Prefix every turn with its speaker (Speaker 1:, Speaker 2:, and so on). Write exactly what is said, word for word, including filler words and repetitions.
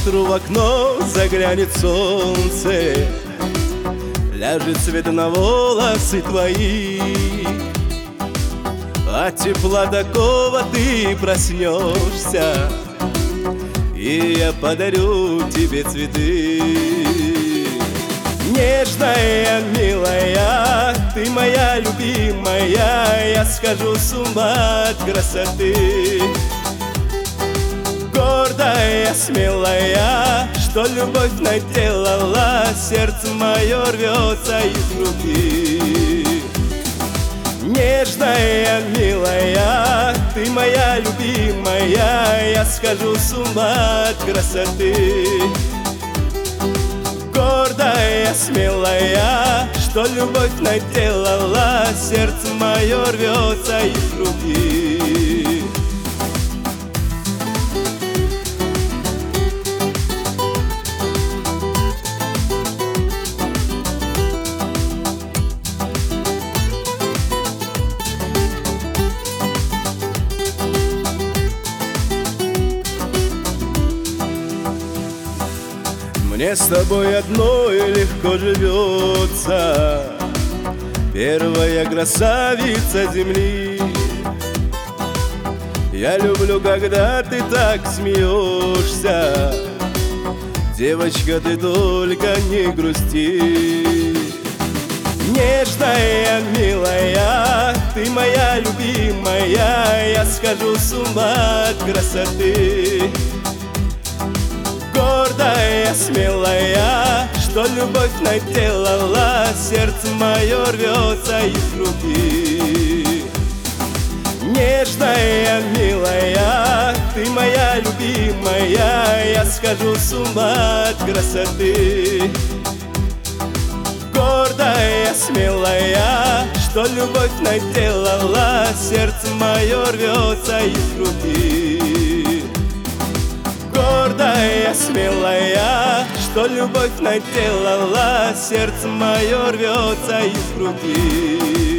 Speaker 1: утру в окно заглянет солнце, ляжет свет на волосы твои. От тепла такого ты проснешься, и я подарю тебе цветы. Нежная, милая, ты моя любимая, я схожу с ума от красоты. Гордая, смелая, что любовь наделала, сердце мое рвется из груди. Нежная, милая, ты моя любимая, я схожу с ума от красоты. Гордая, смелая, что любовь наделала, сердце мое рвется из груди. Мне с тобой одной легко живется, первая красавица земли. Я люблю, когда ты так смеешься, девочка, ты только не грусти. Нежная, милая, ты моя любимая, я схожу с ума от красоты. Гордая, смелая, что любовь наделала, сердце мое рвется из груди. Нежная, милая, ты моя любимая, я схожу с ума от красоты. Гордая, смелая, что любовь наделала, сердце мое рвется из груди. Гордая, смелая, что любовь наделала, сердце мое рвется из груди.